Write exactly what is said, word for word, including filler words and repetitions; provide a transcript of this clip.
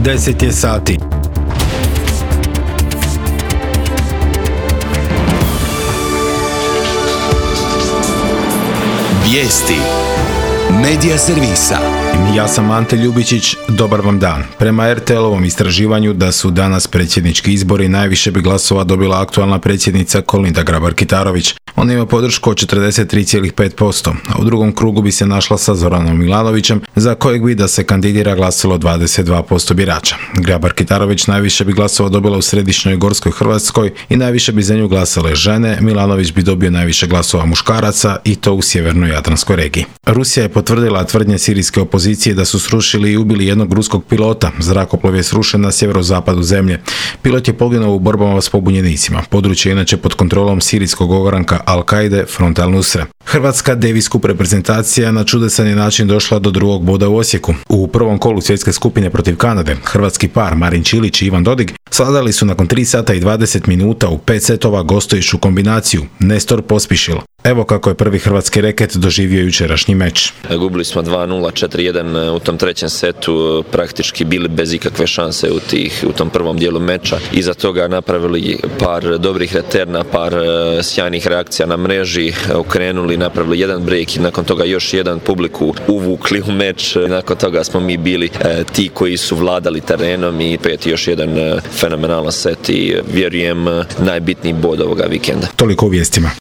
deset je sati. Vijesti Medija servisa. Ja sam Ante Ljubičić, dobar vam dan. Prema er te el-ovom istraživanju da su danas predsjednički izbori, najviše bi glasova dobila aktualna predsjednica Kolinda Grabar-Kitarović. Ona ima podršku od četrdeset tri zarez pet posto, a u drugom krugu bi se našla sa Zoranom Milanovićem, za kojeg bi da se kandidira glasalo dvadeset dva posto birača. Grabar-Kitarović najviše bi glasova dobila u središnjoj Gorskoj Hrvatskoj i najviše bi za nju glasale žene. Milanović bi dobio najviše glasova muškaraca i to u sjevernoj Jadranskoj regiji. Rusija je potvrdila tvrdnje sirijske opozicije da su srušili i ubili jednog ruskog pilota. Zrakoplov je srušen na sjeverozapadu zemlje. Pilot je poginuo u borbama s pobunjenicima. Područje je inače pod kontrolom sirijskog ogranka Al-Kaide Front al-Nusra. Hrvatska Davis Cup reprezentacija na čudesan je način došla do drugog boda u Osijeku. U prvom kolu svjetske skupine protiv Kanade hrvatski par Marin Čilić i Ivan Dodig savladali su nakon tri sata i dvadeset minuta u pet setova gostujuću kombinaciju Nestor Pospišil. Evo kako je prvi hrvatski reket doživio jučerašnji meč. Gubili smo dva nula, četiri jedan u tom trećem setu, praktički bili bez ikakve šanse u, tih, u tom prvom dijelu meča. Iza toga napravili par dobrih reterna, par sjajnih reakcija na mreži, okrenuli, napravili jedan break i nakon toga još jedan, publiku uvukli u meč. Nakon toga smo mi bili ti koji su vladali terenom i pet još jedan fenomenalan set i vjerujem najbitniji bod ovoga vikenda. Toliko u vijestima.